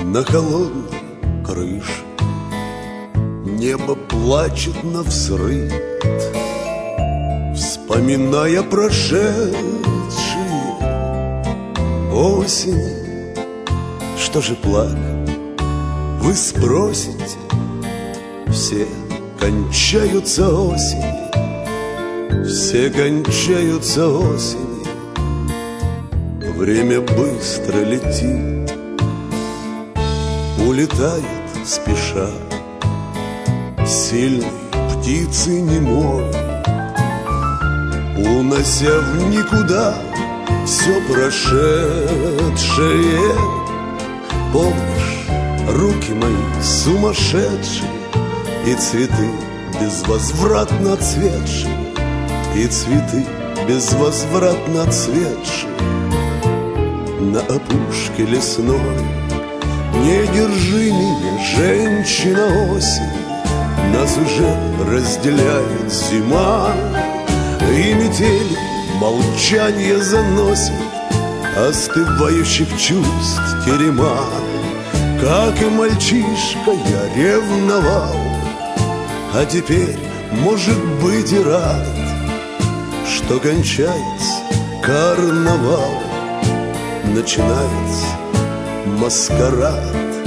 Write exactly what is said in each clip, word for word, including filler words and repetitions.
на холодной крыше. Небо плачет навзрыд, вспоминая прошедшие осени. Что же плакать, вы спросите? Все кончаются осени, все кончаются осени. Время быстро летит, улетает спеша, сильной птицы немой, унося в никуда все прошедшее. Помнишь, руки мои сумасшедшие, и цветы безвозвратно цветшие, и цветы безвозвратно цветшие на опушке лесной. Не держи меня, женщина, осень, нас уже разделяет зима, и метель молчание заносит остывающих чувств терема. Как и мальчишка я ревновал, а теперь, может быть, и рад, что кончается карнавал, начинается маскарад.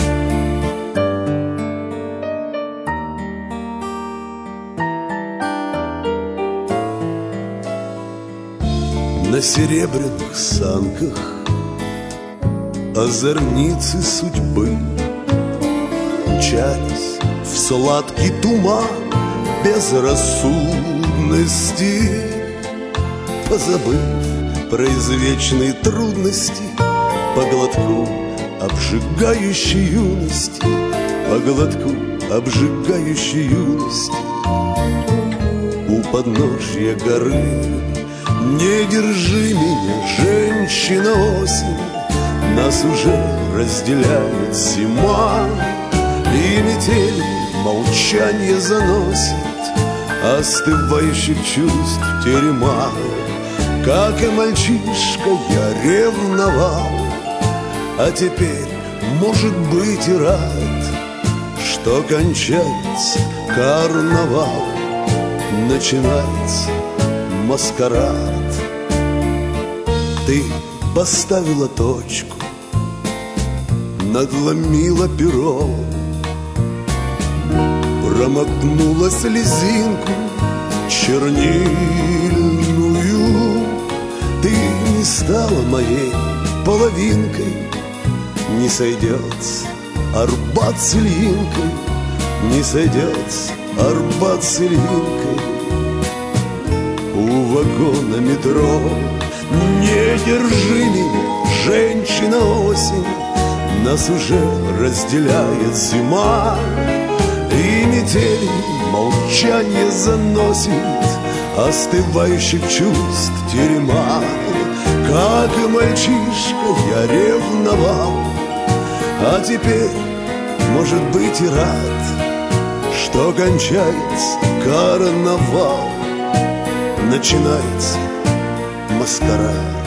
На серебряных санках озорницы судьбы мчались в сладкий туман безрассудности, позабыв про извечные трудности, по глотку обжигающей юности, по глотку обжигающей юности. У подножья горы не держи меня, женщина, осень, нас уже разделяет зима, и метель молчание заносит остывающих чувств терема. Как и мальчишка я ревновал, а теперь, может быть, и рад, что кончается карнавал, начинается маскарад. Ты поставила точку, надломила перо, промокнула слезинку чернильную. Ты не стала моей половинкой, не сойдется Арбат с Ильинкой, не сойдется Арбат с Ильинкой. У вагона метро не держи меня, женщина, осень, нас уже разделяет зима, и метель молчание заносит остывающих чувств терема. Как и мальчишка я ревновал, а теперь, может быть, и рад, что кончается карнавал, начинается маскарад.